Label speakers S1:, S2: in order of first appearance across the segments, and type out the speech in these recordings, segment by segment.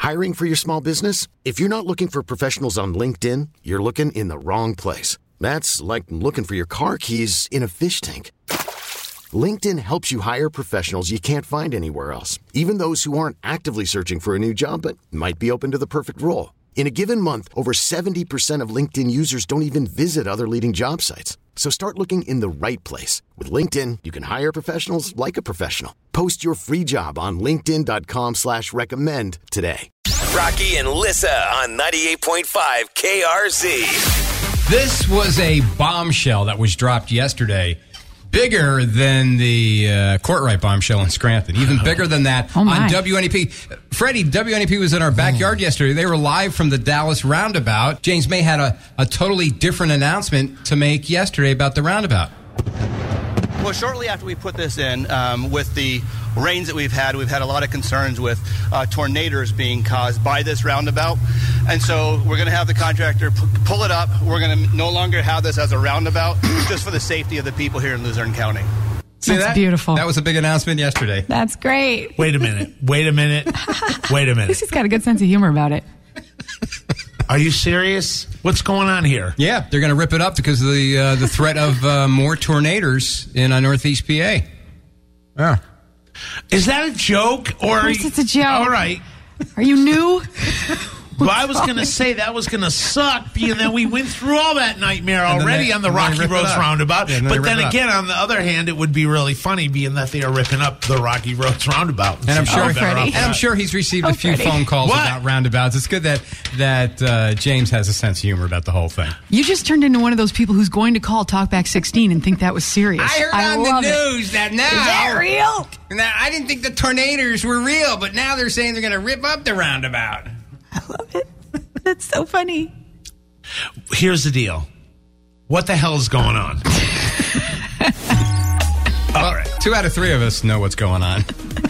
S1: Hiring for your small business? If you're not looking for professionals on LinkedIn, you're looking in the wrong place. That's like looking for your car keys in a fish tank. LinkedIn helps you hire professionals you can't find anywhere else, even those who aren't actively searching for a new job but might be open to the perfect role. In a given month, over 70% of LinkedIn users don't even visit other leading job sites. So start looking in the right place. With LinkedIn, you can hire professionals like a professional. Post your free job on linkedin.com/recommend today.
S2: Rocky and Lissa on 98.5 KRZ.
S3: This was a bombshell that was dropped yesterday. Bigger than the Courtright bombshell in Scranton. Even bigger than that on WNEP. Freddie, WNEP was in our backyard yesterday. They were live from the Dallas Roundabout. James May had a totally different announcement to make yesterday about the roundabout.
S4: Well, shortly after we put this in, with the rains that we've had a lot of concerns with tornadoes being caused by this roundabout. And so we're going to have the contractor pull it up. We're going to no longer have this as a roundabout, just for the safety of the people here in Luzerne County.
S3: See
S5: That's
S3: that?
S5: beautiful.
S3: That was a big announcement yesterday.
S5: That's great.
S6: Wait a minute.
S5: He's got a good sense of humor about it.
S6: Are you serious? What's going on here?
S3: Yeah, they're going to rip it up because of the threat of more tornadoes in Northeast PA. Yeah.
S6: Is that a joke? Or
S5: Of course it's a joke.
S6: All right.
S5: Are you new?
S6: Well, I was going to say that was going to suck, being that we went through all that nightmare already on the Rocky Roads Roundabout.
S3: Yeah,
S6: but then again, on the other hand, it would be really funny, being that they are ripping up the Rocky Roads Roundabout.
S3: And I'm sure he's received a few phone calls about roundabouts. It's good that James has a sense of humor about the whole thing.
S5: You just turned into one of those people who's going to call Talkback 16 and think that was serious.
S3: I heard on the news that now... Is
S5: that real?
S3: Now, I didn't think the tornadoes were real, but now they're saying they're going to rip up the roundabout.
S5: I love it. That's so funny.
S6: Here's the deal. What the hell is going on?
S3: All right. 2 out of 3 of us know what's going on.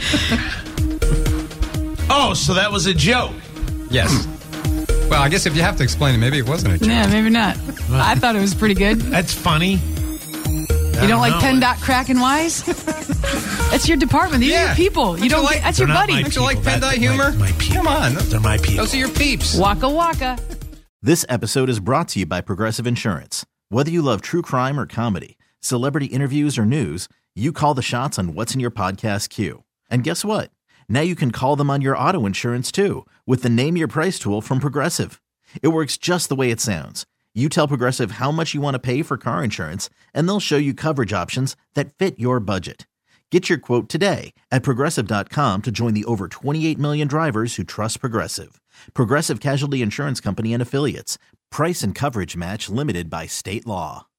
S6: Oh, so that was a joke.
S3: Yes. Well, I guess if you have to explain it, maybe it wasn't a joke.
S5: Yeah, maybe not. I thought it was pretty good.
S6: That's funny.
S5: You don't like PennDOT Crack and Wise? That's your department. These are your people. You don't like. That's your buddy.
S3: Don't you like PennDOT humor?
S6: My people.
S3: Come on,
S6: they're my people.
S3: Those are your peeps.
S5: Waka waka.
S7: This episode is brought to you by Progressive Insurance. Whether you love true crime or comedy, celebrity interviews or news, you call the shots on what's in your podcast queue. And guess what? Now you can call them on your auto insurance too, with the Name Your Price tool from Progressive. It works just the way it sounds. You tell Progressive how much you want to pay for car insurance, and they'll show you coverage options that fit your budget. Get your quote today at Progressive.com to join the over 28 million drivers who trust Progressive. Progressive Casualty Insurance Company and Affiliates. Price and coverage match limited by state law.